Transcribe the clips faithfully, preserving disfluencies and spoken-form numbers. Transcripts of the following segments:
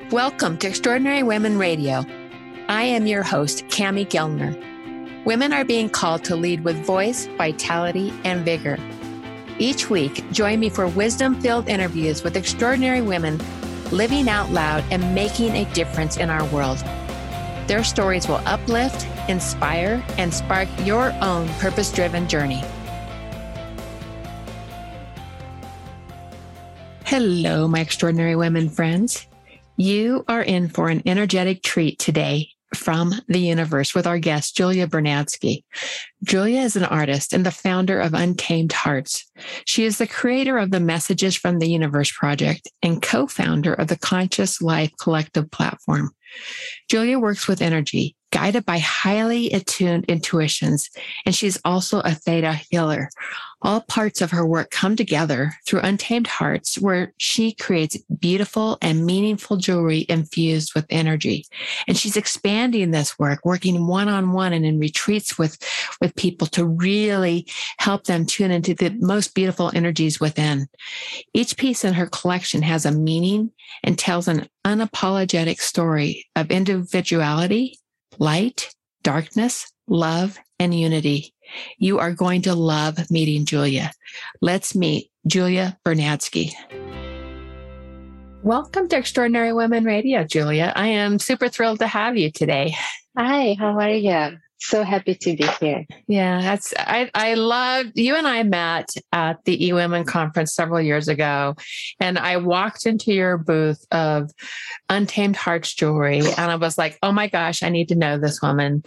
Welcome to Extraordinary Women Radio. I am your host, Cami Gellner. Women are being called to lead with voice, vitality, and vigor. Each week, join me for wisdom-filled interviews with extraordinary women living out loud and making a difference in our world. Their stories will uplift, inspire, and spark your own purpose-driven journey. Hello, my extraordinary women friends. You are in for an energetic treat today from the universe with our guest, Julia Bernatsky. Julia is an artist and the founder of Untamed Hearts. She is the creator of the Messages from the Universe project and co-founder of the Conscious Life Collective platform. Julia works with energy, guided by highly attuned intuitions, and she's also a theta healer. All parts of her work come together through Untamed Hearts, where she creates beautiful and meaningful jewelry infused with energy. And she's expanding this work, working one-on-one and in retreats with, with people to really help them tune into the most beautiful energies within. Each piece in her collection has a meaning and tells an unapologetic story of individuality, light, darkness, love, and unity. You are going to love meeting Julia. Let's meet Julia Bernatsky. Welcome to Extraordinary Women Radio, Julia. I am super thrilled to have you today. Hi, how are you? So happy to be here. Yeah, that's I I love you and I met at the eWomen conference several years ago, and I walked into your booth of Untamed Hearts jewelry, and I was like, oh my gosh, I need to know this woman.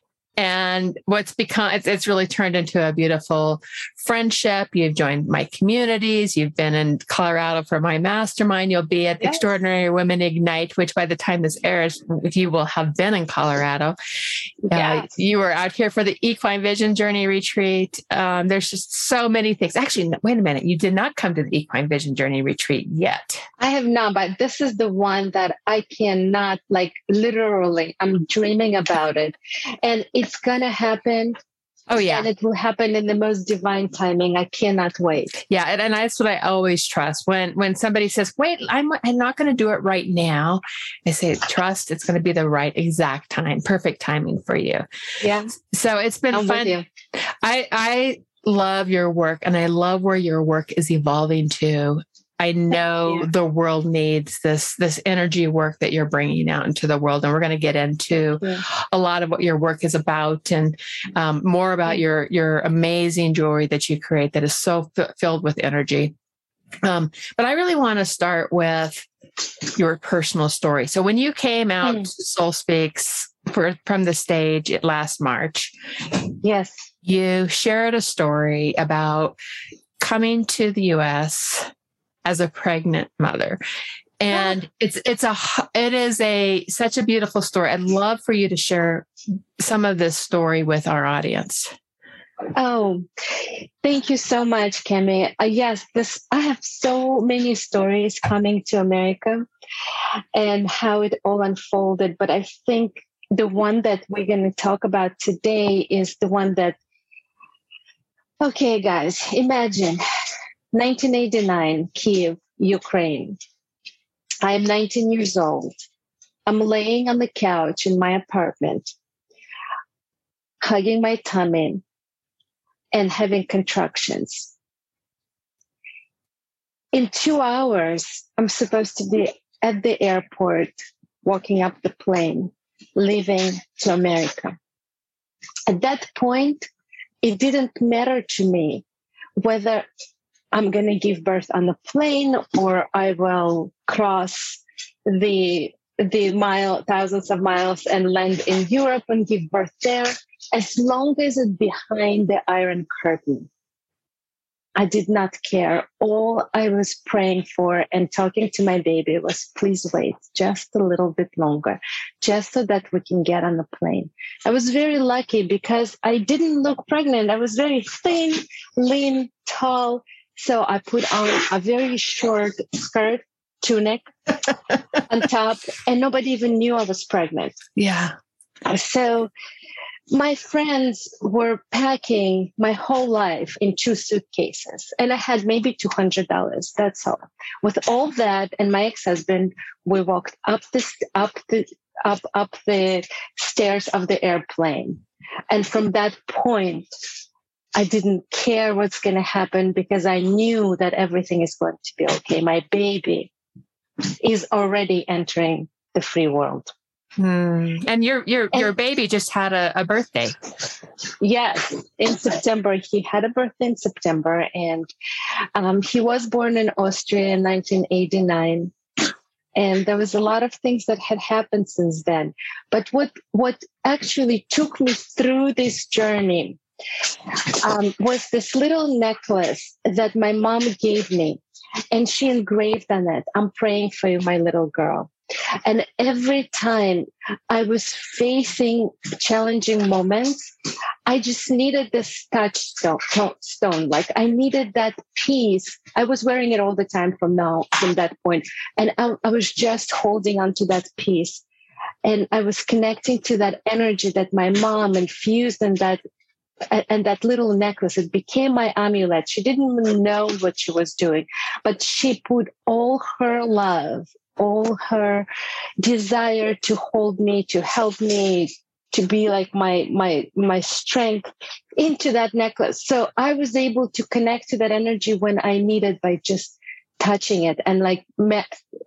And what's become, it's, it's really turned into a beautiful friendship. You've joined my communities. You've been in Colorado for my mastermind. You'll be at Yes. Extraordinary Women Ignite, which by the time this airs, you will have been in Colorado. Yes. Uh, you were out here for the Equine Vision Journey Retreat. Um, there's just so many things. Actually, no, wait a minute. You did not come to the Equine Vision Journey Retreat yet. I have not, but this is the one that I cannot, like literally, I'm dreaming about it. And it's going to happen. Oh, yeah. And it will happen in the most divine timing. I cannot wait. Yeah. And, and that's what I always trust. When when somebody says, wait, I'm, I'm not going to do it right now, I say, trust, it's going to be the right exact time, perfect timing for you. Yeah. So it's been I'm fun. with you. I, I love your work, and I love where your work is evolving to. I know Yeah. the world needs this, this energy work that you're bringing out into the world. And we're going to get into Yeah. a lot of what your work is about, and um, more about your, your amazing jewelry that you create that is so f- filled with energy. Um, but I really want to start with your personal story. So when you came out Mm. to Soul Speaks for, from the stage at last March, Yes. you shared a story about coming to the U S as a pregnant mother. And it's, it's a, it is a, such a beautiful story. I'd love for you to share some of this story with our audience. Oh, thank you so much, Cami. Uh, yes, this, I have so many stories coming to America and how it all unfolded. But I think the one that we're going to talk about today is the one that, okay, guys, imagine nineteen eighty-nine, Kyiv, Ukraine. I am nineteen years old. I'm laying on the couch in my apartment, hugging my tummy and having contractions. In two hours, I'm supposed to be at the airport, walking up the plane, leaving to America. At that point, it didn't matter to me whether I'm going to give birth on the plane or I will cross the the mile, thousands of miles and land in Europe and give birth there, as long as it's behind the Iron Curtain. I did not care. All I was praying for and talking to my baby was, please wait just a little bit longer, just so that we can get on the plane. I was very lucky because I didn't look pregnant. I was very thin, lean, tall. So I put on a very short skirt, tunic on top, and nobody even knew I was pregnant. Yeah. So my friends were packing my whole life in two suitcases, and I had maybe two hundred dollars. That's all. With all that, and my ex-husband, we walked up the up the up up the stairs of the airplane, and from that point, I didn't care what's going to happen because I knew that everything is going to be okay. My baby is already entering the free world. Hmm. And your your And- your baby just had a, a birthday. Yes, in September. He had a birthday in September, and um, he was born in Austria in nineteen eighty-nine. And there was a lot of things that had happened since then. But what what actually took me through this journey um, was this little necklace that my mom gave me, and she engraved on it, "I'm praying for you, my little girl." And every time I was facing challenging moments, I just needed this touchstone, stone. Like I needed that peace. I was wearing it all the time from now, from that point. And I, I was just holding on to that peace. And I was connecting to that energy that my mom infused in that, and that little necklace. It became my amulet. She didn't even know what she was doing, but she put all her love, all her desire to hold me, to help me, to be like my my my strength into that necklace. So I was able to connect to that energy when I needed by just touching it and like me-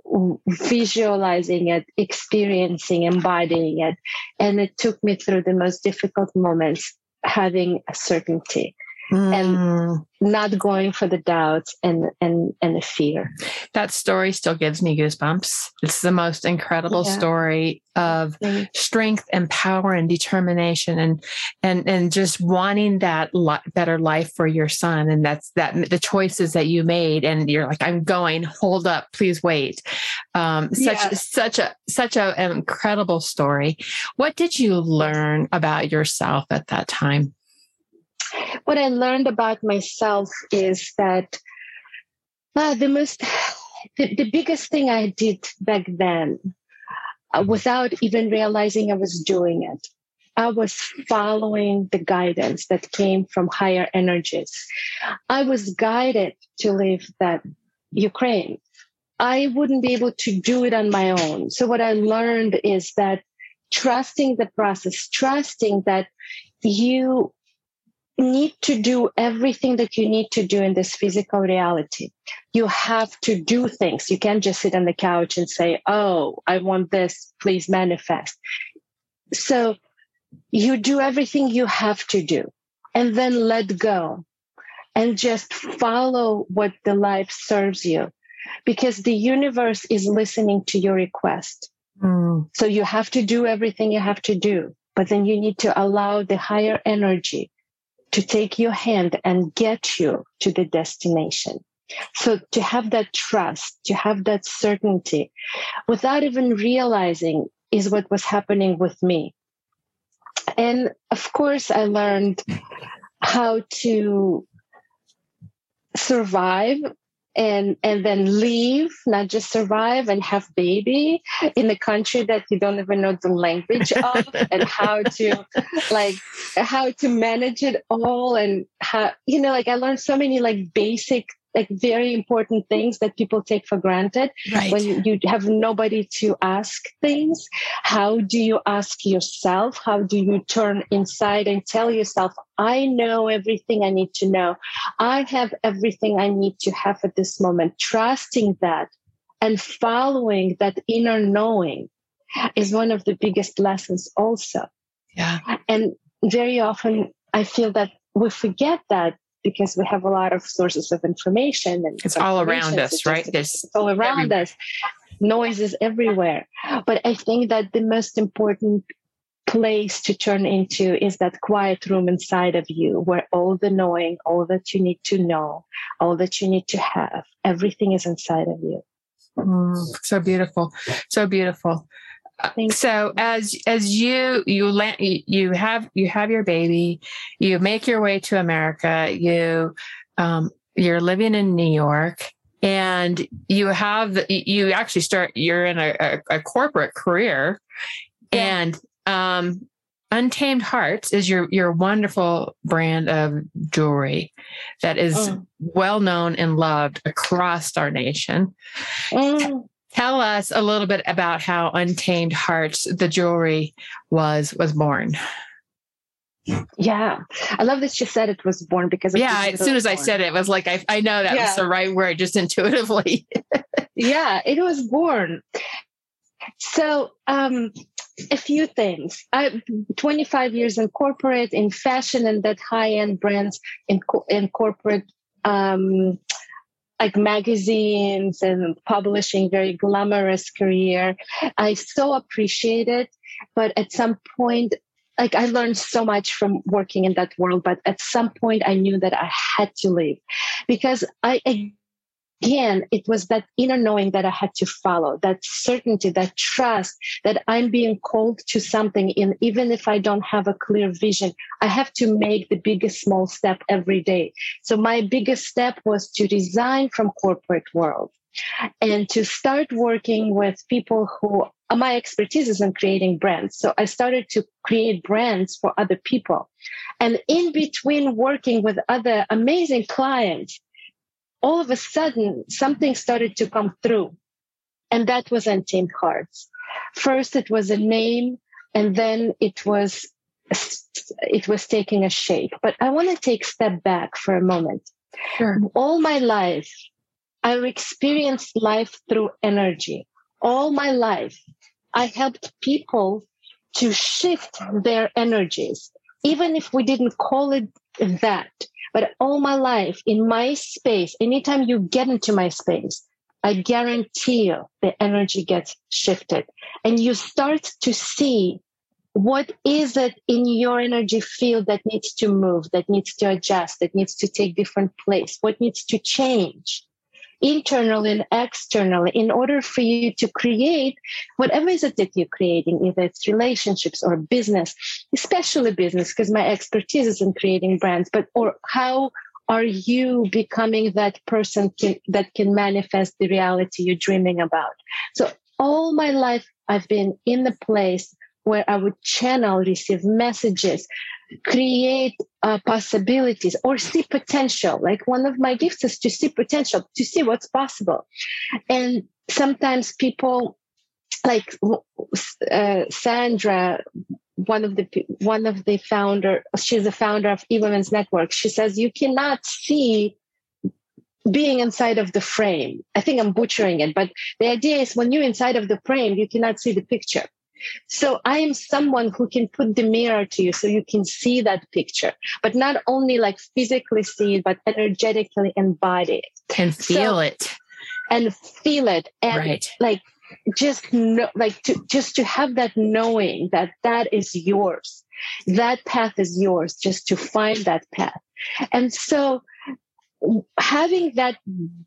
visualizing it, experiencing, embodying it. And it took me through the most difficult moments, having a certainty. Mm. And not going for the doubts and and and the fear. That story still gives me goosebumps. It's the most incredible Yeah. story of strength and power and determination and and and just wanting that li- better life for your son. And that's that the choices that you made. And you're like, I'm going. Hold up, please wait. Um, such Yeah. such a such a, an incredible story. What did you learn about yourself at that time? What I learned about myself is that uh, the most, the, the biggest thing I did back then, uh, without even realizing I was doing it, I was following the guidance that came from higher energies. I was guided to leave that Ukraine. I wouldn't be able to do it on my own. So what I learned is that trusting the process, trusting that you need to do everything that you need to do in this physical reality. You have to do things. You can't just sit on the couch and say, oh, I want this, please manifest. So you do everything you have to do and then let go and just follow what the life serves you, because the universe is listening to your request. Mm. So you have to do everything you have to do, but then you need to allow the higher energy to take your hand and get you to the destination. So to have that trust, to have that certainty, without even realizing, is what was happening with me. And of course, I learned how to survive and and then leave, not just survive and have baby in a country that you don't even know the language of, and how to like how to manage it all, and how, you know, like I learned so many like basic, like very important things that people take for granted. Right. When you have nobody to ask things. How do you ask yourself? How do you turn inside and tell yourself, I know everything I need to know. I have everything I need to have at this moment. Trusting that and following that inner knowing is one of the biggest lessons also. Yeah. And very often I feel that we forget that, because we have a lot of sources of information and it's all around us, right? It's all around everywhere. us. Noise is everywhere. But I think that the most important place to turn into is that quiet room inside of you, where all the knowing, all that you need to know, all that you need to have, everything is inside of you. Mm, so beautiful. So beautiful. So as as you you land, you have you have your baby, you make your way to America, you um, you're living in New York, and you have you actually start you're in a, a, a corporate career, yeah. and um, Untamed Hearts is your, your wonderful brand of jewelry that is mm. well known and loved across our nation. Mm. Tell us a little bit about how Untamed Hearts, the jewelry, was was born. Yeah, I love that you said it was born because yeah, as soon as born. I said it, it was like I I know that yeah. was the right word, just intuitively. Yeah, it was born. So, um, a few things. I twenty-five years in corporate, in fashion, and that high-end brands in in corporate. Um, like magazines and publishing, very glamorous career. I so appreciate it. But at some point, like I learned so much from working in that world, but at some point I knew that I had to leave because I, again, it was that inner knowing that I had to follow, that certainty, that trust that I'm being called to something. And even if I don't have a clear vision, I have to make the biggest small step every day. So my biggest step was to resign from corporate world and to start working with people who my expertise is in creating brands. So I started to create brands for other people. And in between working with other amazing clients, all of a sudden, something started to come through. And that was Untamed Hearts. First, it was a name, and then it was it was taking a shape. But I want to take a step back for a moment. Sure. All my life, I've experienced life through energy. All my life, I helped people to shift their energies, even if we didn't call it that. But all my life, in my space, anytime you get into my space, I guarantee you the energy gets shifted. And you start to see what is it in your energy field that needs to move, that needs to adjust, that needs to take different place, what needs to change internally and externally in order for you to create whatever is it that you're creating, either it's relationships or business, especially business, because my expertise is in creating brands, but or how are you becoming that person can, that can manifest the reality you're dreaming about? So all my life, I've been in the place where I would channel, receive messages, create uh, possibilities, or see potential. Like one of my gifts is to see potential, to see what's possible. And sometimes people, like uh, Sandra, one of the one of the founder, she's the founder of eWomen's Network. She says you cannot see being inside of the frame. I think I'm butchering it, but the idea is when you're inside of the frame, you cannot see the picture. So I am someone who can put the mirror to you so you can see that picture, but not only like physically see it, but energetically embody it. And feel so, it. And feel it. And right. like just know, like to, just to have that knowing that that is yours. That path is yours, just to find that path. And so having that,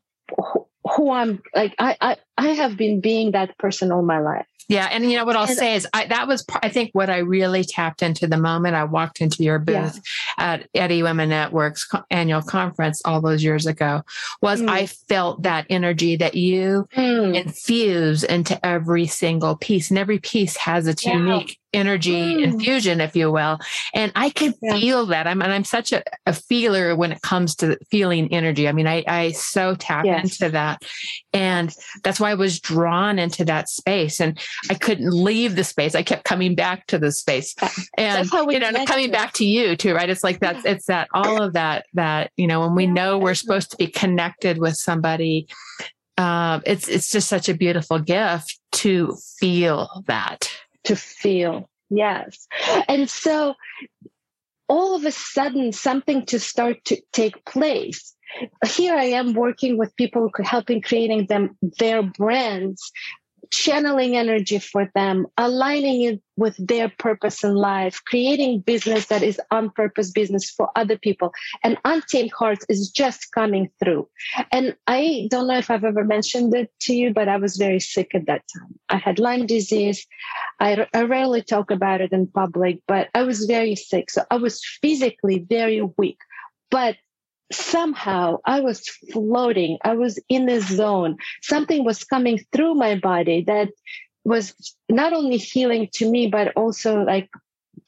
who I'm like, I, I, I have been being that person all my life. Yeah. And you know, what I'll and, say is I, that was, I think what I really tapped into the moment I walked into your booth yeah. at, at eWomen Network's annual conference all those years ago was mm. I felt that energy that you mm. infuse into every single piece, and every piece has its yeah. unique energy mm. infusion, if you will. And I could yeah. feel that. I'm, and I'm such a, a feeler when it comes to feeling energy. I mean, I, I so tap yes. into that. And that's why I was drawn into that space. And I couldn't leave the space. I kept coming back to the space, and you know, coming to. back to you too, right? It's like that. It's that all of that. That you know, when we yeah, know we're supposed to be connected with somebody, uh, it's it's just such a beautiful gift to feel that. To feel, yes, and so all of a sudden, something to start to take place. Here I am working with people, helping creating them their brands, channeling energy for them, aligning it with their purpose in life, creating business that is on purpose business for other people. And Untamed Hearts is just coming through. And I don't know if I've ever mentioned it to you, but I was very sick at that time. I had Lyme disease. I, I rarely talk about it in public, but I was very sick. So I was physically very weak. But somehow I was floating. I was in a zone. Something was coming through my body that was not only healing to me, but also like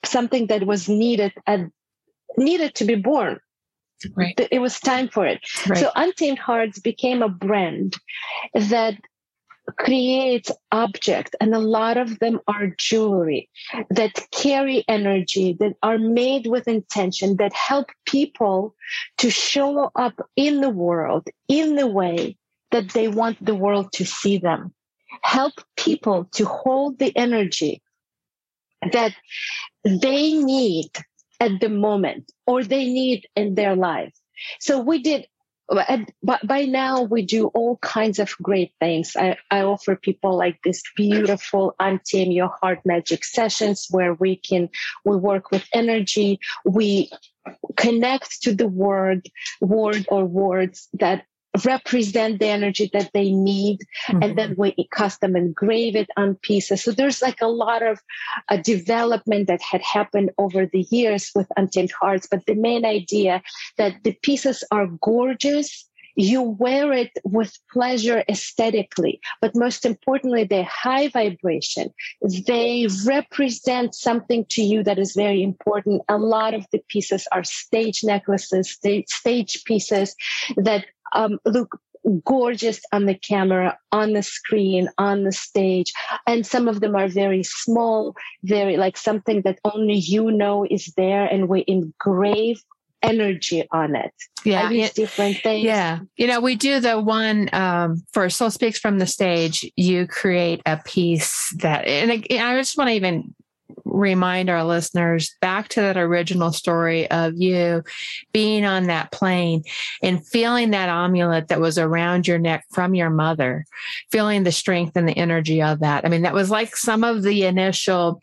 something that was needed and needed to be born. Right. It was time for it. Right. So Untamed Hearts became a brand that creates objects, and a lot of them are jewelry that carry energy, that are made with intention, that help people to show up in the world in the way that they want the world to see them. Help people to hold the energy that they need at the moment or they need in their life. So we did, but by now we do all kinds of great things. I, I offer people like this beautiful Untame Your Heart Magic sessions where we can, we work with energy. We connect to the word, word or words that represent the energy that they need, mm-hmm. and then we custom engrave it on pieces. So there's like a lot of uh, development that had happened over the years with Untamed Hearts, but the main idea that the pieces are gorgeous. You wear it with pleasure aesthetically, but most importantly, they're high vibration. They represent something to you that is very important. A lot of the pieces are stage necklaces, stage, stage pieces that um, look gorgeous on the camera, on the screen, on the stage. And some of them are very small, very like something that only you know is there, and we engrave energy on it. Yeah. I use it, different things. Yeah. You know, we do the one um, for Soul Speaks from the Stage. You create a piece that, and I, I just want to even remind our listeners back to that original story of you being on that plane and feeling that amulet that was around your neck from your mother, feeling the strength and the energy of that. I mean, that was like some of the initial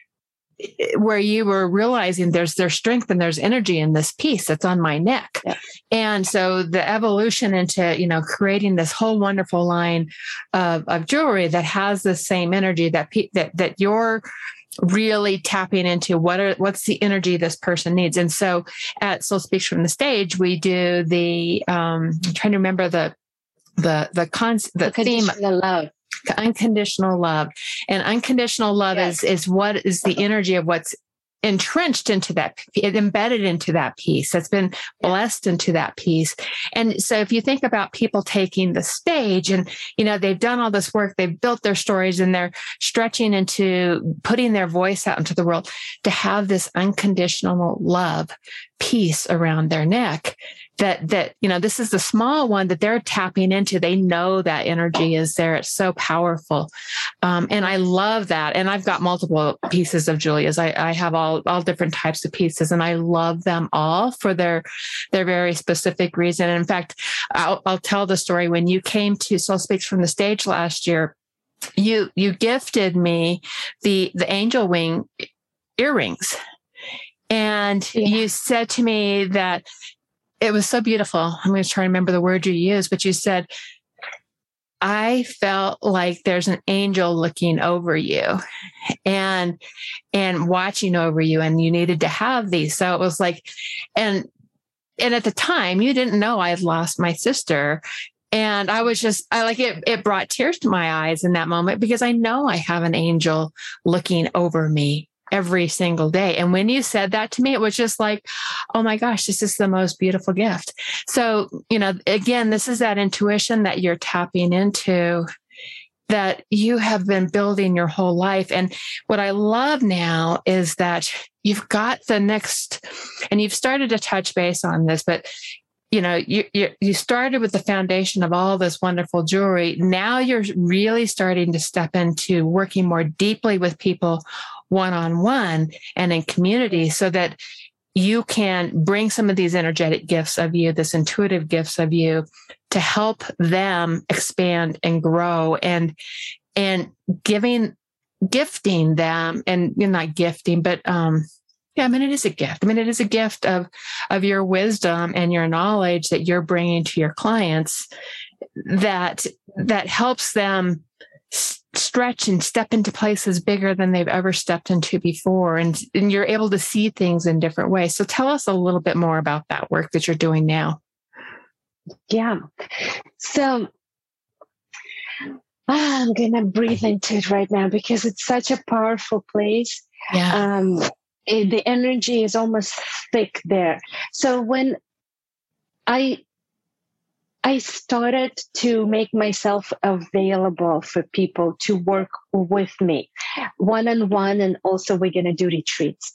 where you were realizing there's there's strength and there's energy in this piece that's on my neck. Yeah. And so the evolution into, you know, creating this whole wonderful line of, of jewelry that has the same energy that, pe- that, that you're really tapping into what are, what's the energy this person needs. And so at Soul Speaks from the Stage, we do the, um, I'm trying to remember the, the, the con, the theme. Love. Unconditional love. And unconditional love yes. is, is what is the energy of what's entrenched into that, embedded into that piece, that's been blessed into that piece. And so if you think about people taking the stage and, you know, they've done all this work, they've built their stories and they're stretching into putting their voice out into the world, to have this unconditional love piece around their neck, that, that, you know, this is the small one that they're tapping into. They know that energy is there. It's so powerful. Um, and I love that. And I've got multiple pieces of Julia's. I, I have all, all different types of pieces, and I love them all for their, their very specific reason. And in fact, I'll, I'll tell the story. When you came to Soul Speaks from the Stage last year, you, you gifted me the, the angel wing earrings. And yeah. you said to me that it was so beautiful. I'm going to try to remember the word you used, but you said, I felt like there's an angel looking over you and, and watching over you, and you needed to have these. So it was like, and, and at the time you didn't know I had lost my sister. And I was just, I like it, it brought tears to my eyes in that moment, because I know I have an angel looking over me every single day. And when you said that to me, it was just like, oh my gosh, this is the most beautiful gift. So, you know, again, this is that intuition that you're tapping into, that you have been building your whole life. And what I love now is that you've got the next, and you've started to touch base on this, but you know, you, you, you started with the foundation of all this wonderful jewelry. Now you're really starting to step into working more deeply with people one-on-one and in community, so that you can bring some of these energetic gifts of you, this intuitive gifts of you, to help them expand and grow, and, and giving, gifting them, and you're not gifting, but, um, yeah, I mean, it is a gift. I mean, it is a gift of, of your wisdom and your knowledge that you're bringing to your clients, that, that helps them stretch and step into places bigger than they've ever stepped into before. And, and you're able to see things in different ways. So tell us a little bit more about that work that you're doing now. Yeah. So ah, I'm going to breathe into it right now, because it's such a powerful place. Yeah. Um, eh, the energy is almost thick there. So when I I started to make myself available for people to work with me one-on-one, and also we're going to do retreats.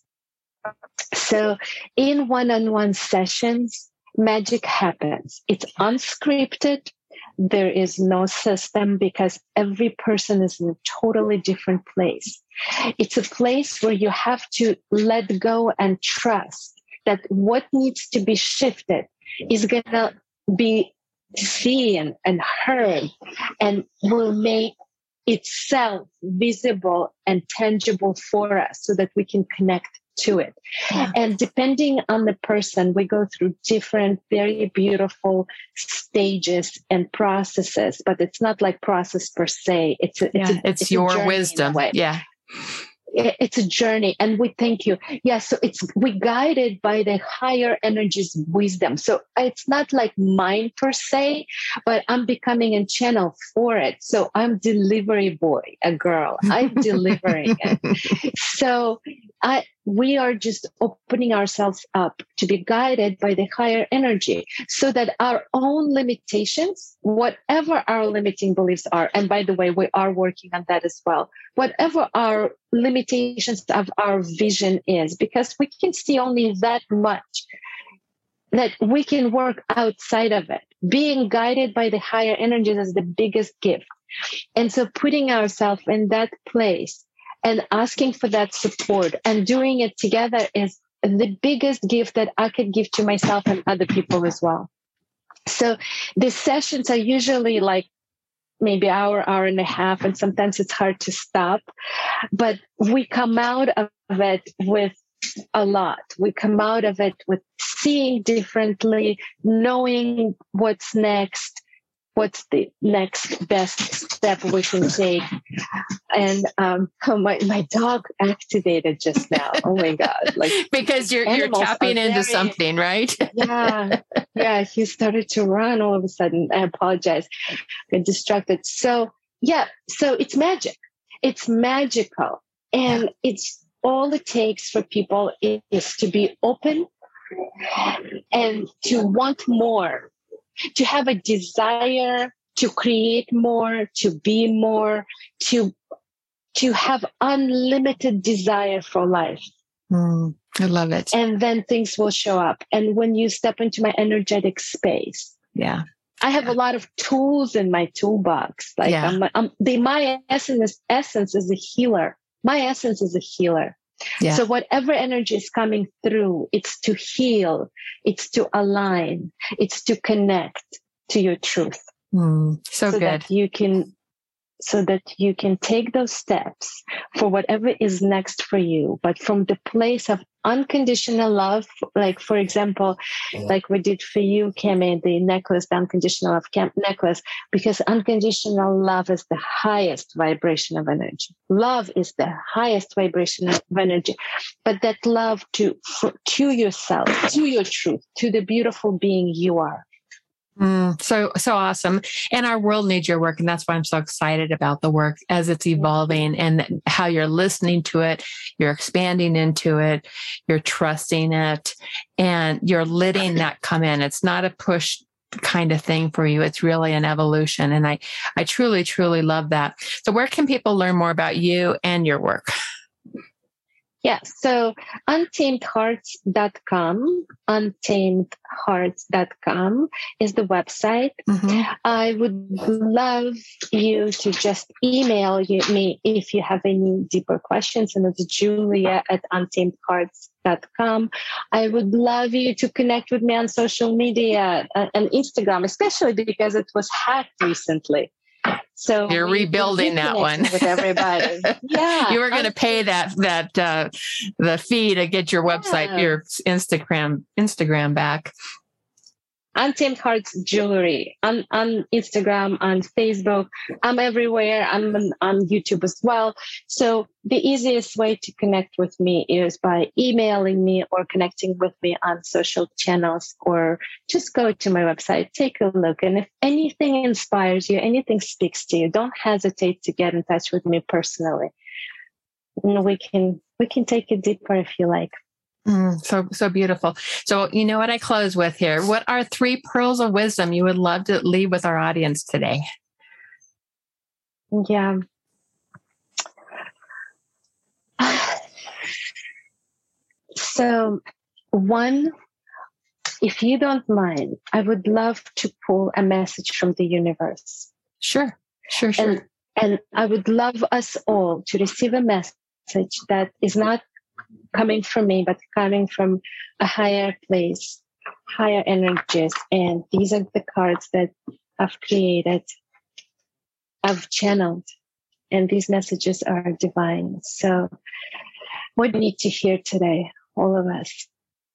So in one-on-one sessions, magic happens. It's unscripted. There is no system because every person is in a totally different place. It's a place where you have to let go and trust that what needs to be shifted is going to be seen and heard and will make itself visible and tangible for us so that we can connect to it. Yeah. And depending on the person, we go through different, very beautiful stages and processes, but it's not like process per se. It's a, yeah, it's, a, it's, it's your wisdom. Yeah. It's a journey, and we thank you. Yeah, so it's we guided by the higher energies wisdom. So it's not like mine per se, but I'm becoming a channel for it. So I'm delivery boy, a girl. I'm delivering it. So I we are just opening ourselves up to be guided by the higher energy so that our own limitations, whatever our limiting beliefs are, and by the way, we are working on that as well, whatever our limitations of our vision is, because we can see only that much, that we can work outside of it. Being guided by the higher energies is the biggest gift. And so putting ourselves in that place and asking for that support and doing it together is the biggest gift that I could give to myself and other people as well. So the sessions are usually like maybe hour, hour and a half, and sometimes it's hard to stop. But we come out of it with a lot. We come out of it with seeing differently, knowing what's next, what's the next best step we can take. And um, oh, my, my dog activated just now. Oh my God. Like because you're you're tapping into very, something, right? yeah. Yeah. He started to run all of a sudden. I apologize. I got distracted. So yeah. So it's magic. It's magical. And yeah. It's all it takes for people is to be open and to want more, to have a desire to create more, to be more, to to have unlimited desire for life. Mm, I love it. And then things will show up. And when you step into my energetic space, yeah, I have yeah. a lot of tools in my toolbox. Like yeah. I'm, I'm, the, my essence, essence is a healer. My essence is a healer. Yeah. So whatever energy is coming through, it's to heal, it's to align, it's to connect to your truth. Mm, so, so good. That you can, so that you can take those steps for whatever is next for you, but from the place of unconditional love. Like, for example, like we did for you, Cami, the necklace, the unconditional love Cam- necklace, because unconditional love is the highest vibration of energy. Love is the highest vibration of energy, but that love to, for, to yourself, to your truth, to the beautiful being you are. Mm, so, so awesome. And our world needs your work. And that's why I'm so excited about the work as it's evolving and how you're listening to it. You're expanding into it. You're trusting it and you're letting that come in. It's not a push kind of thing for you. It's really an evolution. And I, I truly, truly love that. So where can people learn more about you and your work? Yeah, so untamed hearts dot com, untamed hearts dot com is the website. Mm-hmm. I would love you to just email you, me if you have any deeper questions, and it's Julia at untamed hearts dot com. I would love you to connect with me on social media uh, and Instagram, especially because it was hacked recently. So you're we, rebuilding we that one with everybody. Yeah, you were going to pay that that uh, the fee to get your website, yeah. your Instagram Instagram back. Untamed Hearts Jewelry on, on Instagram, on Facebook. I'm everywhere. I'm on, on YouTube as well. So the easiest way to connect with me is by emailing me or connecting with me on social channels, or just go to my website, take a look. And if anything inspires you, anything speaks to you, don't hesitate to get in touch with me personally. we can we can take it deeper if you like. Mm, so, so beautiful. So, you know what I close with here? What are three pearls of wisdom you would love to leave with our audience today? Yeah. So, one, if you don't mind, I would love to pull a message from the universe. Sure, sure, sure. And, and I would love us all to receive a message that is not coming from me, but coming from a higher place, higher energies. And these are the cards that I've created, I've channeled, and these messages are divine. So what do we need to hear today, all of us?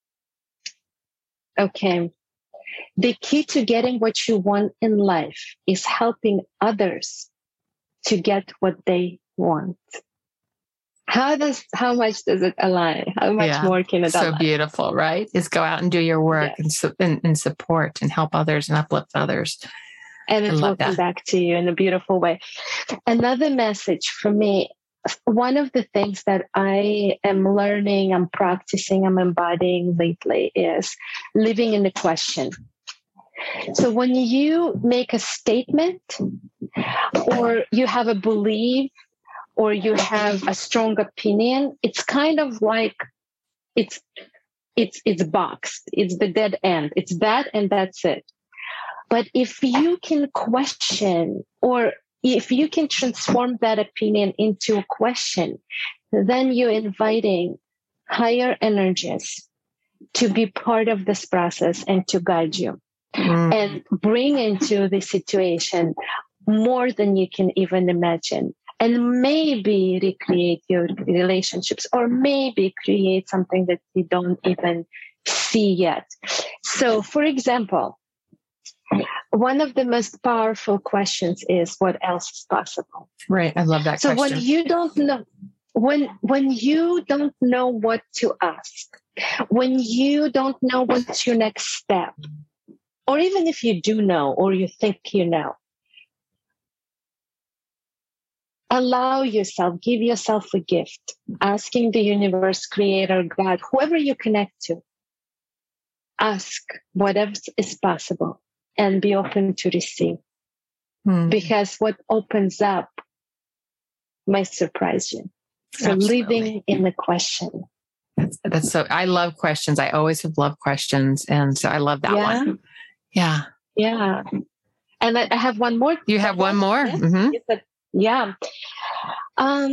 Okay. The key to getting what you want in life is helping others to get what they want. How does, how much does it align? How much yeah, more can it so align? beautiful, right? Is go out and do your work, yes. and, su- and, and support and help others and uplift others. And it will come back to you in a beautiful way. Another message for me, one of the things that I am learning, I'm practicing, I'm embodying lately is living in the question. So when you make a statement or you have a belief or you have a strong opinion, it's kind of like it's it's it's boxed. It's the dead end. It's that and that's it. But if you can question or if you can transform that opinion into a question, then you're inviting higher energies to be part of this process and to guide you mm. and bring into the situation more than you can even imagine. And maybe recreate your relationships or maybe create something that you don't even see yet. So, for example, one of the most powerful questions is what else is possible? Right. I love that so question. So when you don't know, when, when you don't know what to ask, when you don't know what's your next step, or even if you do know, or you think you know, allow yourself, give yourself a gift, asking the universe, creator, God, whoever you connect to, ask whatever is possible and be open to receive. Hmm. Because what opens up might surprise you. So Absolutely. Living in the question. That's, that's so, I love questions. I always have loved questions. And so I love that yeah. one. Yeah. Yeah. And I, I have one more. You have one more? Yes. Mm-hmm. But yeah. Um,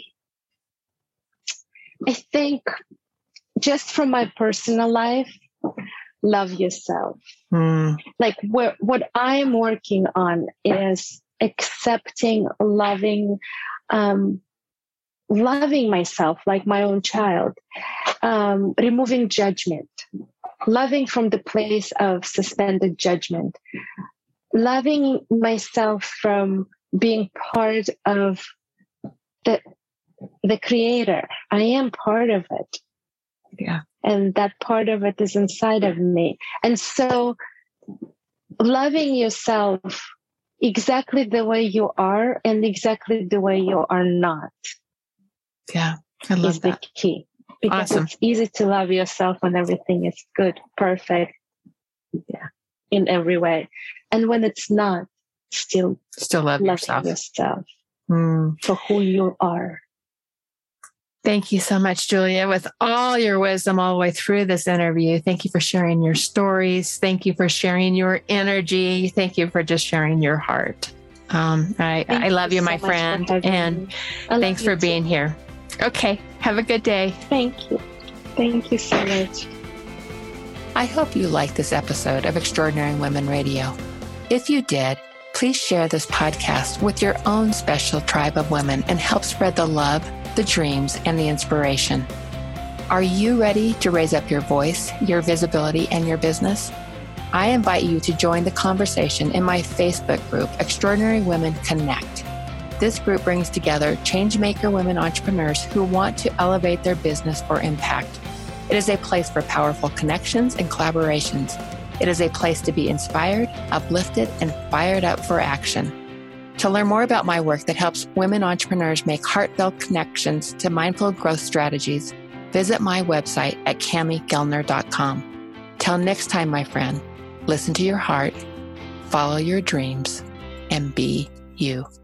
I think just from my personal life, love yourself. Mm. Like where, what I'm working on is accepting, loving, um, loving myself like my own child, um, removing judgment, loving from the place of suspended judgment, loving myself from being part of the the creator. I am part of it. Yeah. And that part of it is inside of me. And so loving yourself exactly the way you are and exactly the way you are not. Yeah. I love is that. The key. Because awesome. It's easy to love yourself when everything is good, perfect, yeah, in every way. And when it's not, still still love loving yourself, yourself mm. for who you are. Thank you so much, Julia, with all your wisdom all the way through this interview. Thank you for sharing your stories. Thank you for sharing your energy. Thank you for just sharing your heart. Um, I, I love you, you my so friend, and thanks for being too. Here. Okay. Have a good day. Thank you. Thank you so much. I hope you liked this episode of Extraordinary Women Radio. If you did, please share this podcast with your own special tribe of women and help spread the love, the dreams, and the inspiration. Are you ready to raise up your voice, your visibility, and your business? I invite you to join the conversation in my Facebook group, Extraordinary Women Connect. This group brings together changemaker women entrepreneurs who want to elevate their business for impact. It is a place for powerful connections and collaborations. It is a place to be inspired, uplifted, and fired up for action. To learn more about my work that helps women entrepreneurs make heartfelt connections to mindful growth strategies, visit my website at cami gellner dot com. Till next time, my friend, listen to your heart, follow your dreams, and be you.